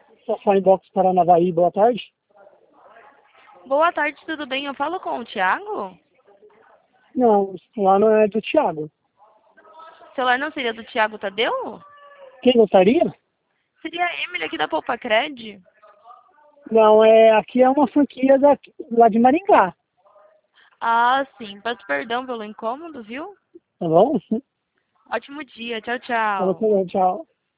Safari Box Paranavaí, boa tarde. Boa tarde, tudo bem? Eu falo com o Thiago? Não, lá não é do Thiago. O celular não seria do Thiago Tadeu? Quem gostaria? Seria a Emily aqui da Poupa Cred? Não, aqui é uma franquia lá de Maringá, Ah, sim. Peço perdão pelo incômodo, viu? tá bom? Ótimo dia. Tchau, Falou tchau. com tchau.